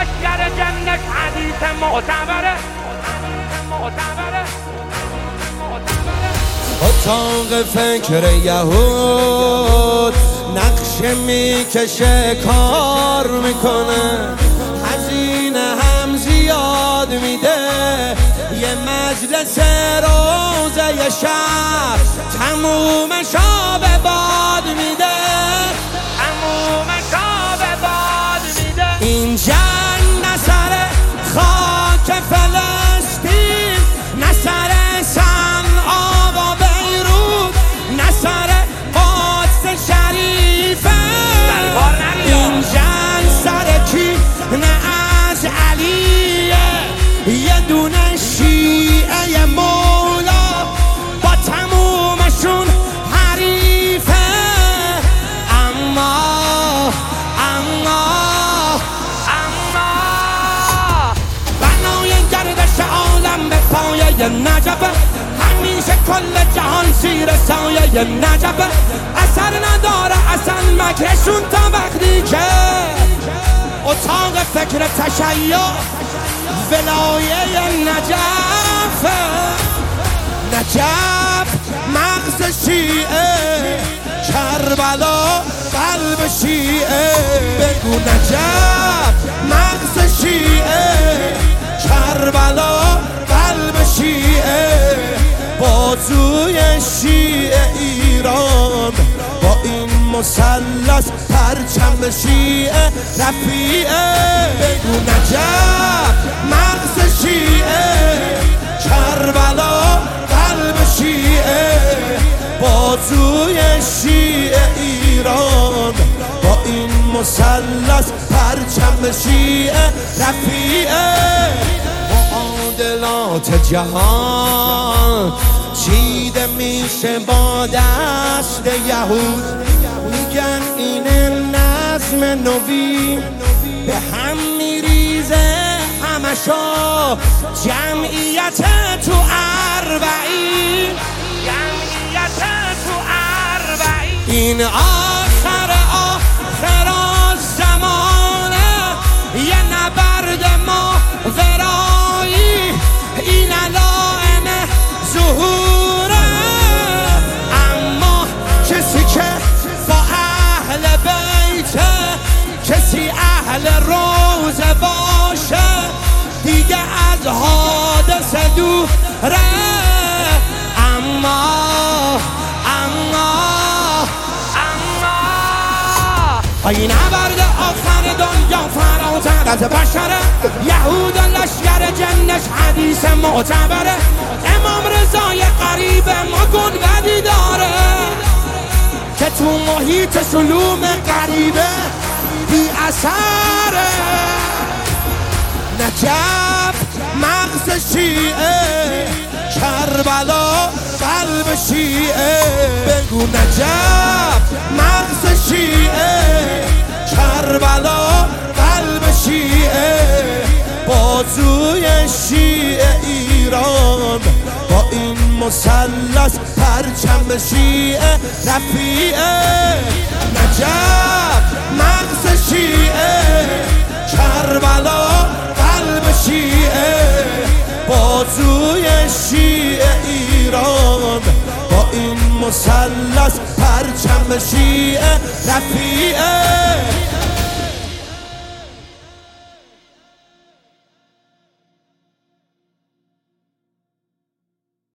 لشگر جنش حدیث معتبره. اتاق فکر یهود نقشه میکشه کار میکنه، هزینه هم زیاد میده، یه مجلس روزه شب تمومش آب باد میده، تمومش آب باد میده. این جنگ نه سر خاک فلسطین، نه سر صنعا و بیروت، نه سر قدس شریفه. این جنگ سر کی؟ نه از علیه، یه دونه شیعه مولا با تمومشون حریفه. اما بنای گردش عالم به پایه نجبه، همیشه کل جهان زیر سایه نجبه. اثر نداره اصلا مکرشون تا وقتی که اتاق فکر تشیع ولایه نجف. نجف مغز شیعه، کربلا قلب شیعه. بگو نجف مغز شیعه، کربلا قلب شیعه. بازوی شیعه ایران با این مثلث پرچم شیعه رفیعه. بگو نجف مغز شیعه، کربلا قلب شیعه. بازوی شیعه ایران با این مثلث پرچم شیعه رفیعه. معادلات جهان چیده میشه با دست یهود، میگن این نظم نوی به هم میریزه همشو. جمعیت تو اربعین، جمعیت تو اربعین. این آخر زمانه، یه نبرد ماورایی، این علائم ظهوره. اما کسی که با اهل بیت، کسی اهل روزه باشه، دیگه از حادثه دوره. اما این نبرد آخر دنیا فراتر از بشره. یهود لشگر جنش حدیث معتبره. امام رضای قریب ما گنبدی داره که تو محیط سلوم غریبه بی اثره. نجف مغز شیعه، کربلا قلب شیعه. بگو نجف مغز شیعه، کربلا قلب شیعه. بازوی شیعه ایران با این مثلث پرچم شیعه رفیعه. نجف مغز شیعه، کربلا قلب شیعه. بازوی شیعه ایران با این مثلث پرچم شیعه رفیعه.